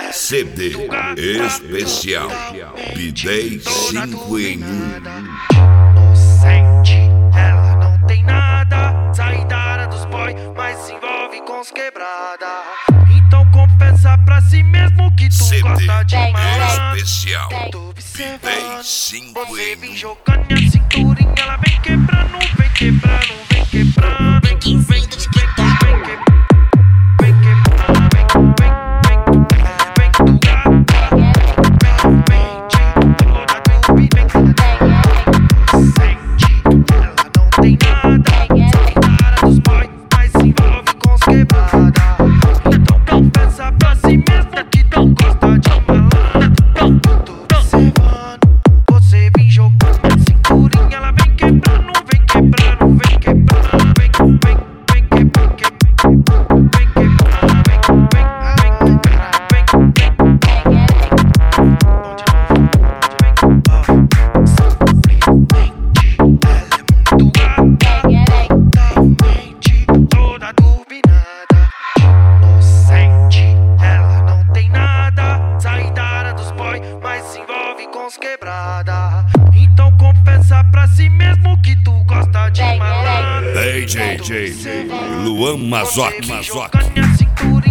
CD especial B-Day 5 em 1. Inocente, ela não tem nada. Sai da área dos boy, mas se envolve com os quebrada. Então confessa pra si mesmo que tu CD gosta de malandro. especial Tô observando, B-Day 5 você em vem 1. jogando minha cinturinha. Ela vem quebrando, vem quebrando, vem quebrando. Vem quebrando, vem quebrando, vem quebrando. Quebrada. Então confessa pra si mesmo que tu gosta de malandro. DJ Luan Mazoc. Joga minha cintura.